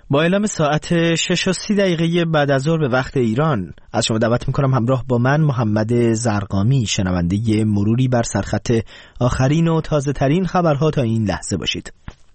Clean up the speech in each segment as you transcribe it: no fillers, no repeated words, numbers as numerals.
با اعلام ساعت 6:30 بعد از ظهر به وقت ایران از شما دعوت میکنم همراه با من محمد زرقامی شنونده مروری بر سرخط آخرین و تازه ترین خبرها تا این لحظه باشید.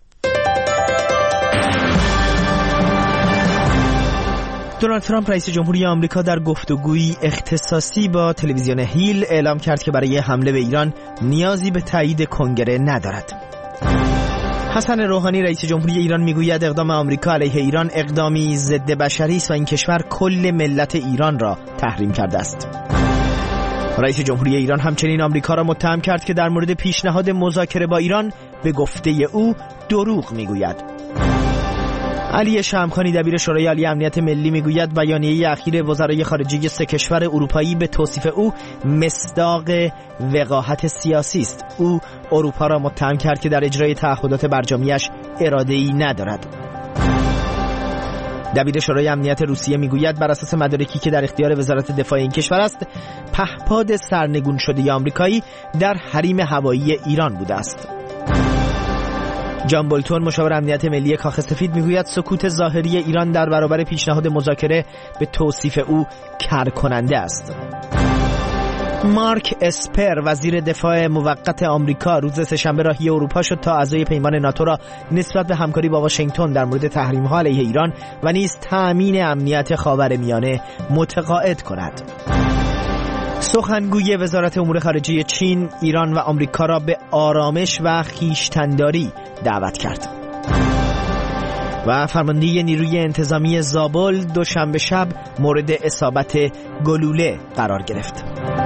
دونالد ترامپ رئیس جمهوری آمریکا در گفتگویی اختصاصی با تلویزیون هیل اعلام کرد که برای حمله به ایران نیازی به تایید کنگره ندارد. حسن روحانی رئیس جمهوری ایران میگوید اقدام آمریکا علیه ایران اقدامی ضد بشری است و این کشور کل ملت ایران را تحریم کرده است. رئیس جمهوری ایران همچنین آمریکا را متهم کرد که در مورد پیشنهاد مذاکره با ایران به گفته او دروغ میگوید. علی شمخانی دبیر شورای عالی امنیت ملی میگوید بیانیه اخیر وزرای خارجه 3 کشور اروپایی به توصیف او مصداق وقاحت سیاسی است. او اروپا را متهم کرد که در اجرای تعهدات برجامیش اراده‌ای ندارد. دبیر شورای امنیت روسیه میگوید بر اساس مدارکی که در اختیار وزارت دفاع این کشور است، پهپاد سرنگون شده آمریکایی در حریم هوایی ایران بوده است. جان بولتون مشاور امنیت ملی کاخ سفید میگوید سکوت ظاهری ایران در برابر پیشنهاد مذاکره به توصیف او کرکننده است. مارک اسپر وزیر دفاع موقت آمریکا روز سه‌شنبه راهی اروپا شد تا اعضای پیمان ناتو را نسبت به همکاری با واشنگتن در مورد تحریم‌ها علیه ایران و نیز تأمین امنیت خاورمیانه متقاعد کند. سخنگوی وزارت امور خارجه چین ایران و آمریکا را به آرامش و خویشتن‌داری دعوت کرد. و فرمانده نیروی انتظامی زابل دوشنبه شب مورد اصابت گلوله قرار گرفت.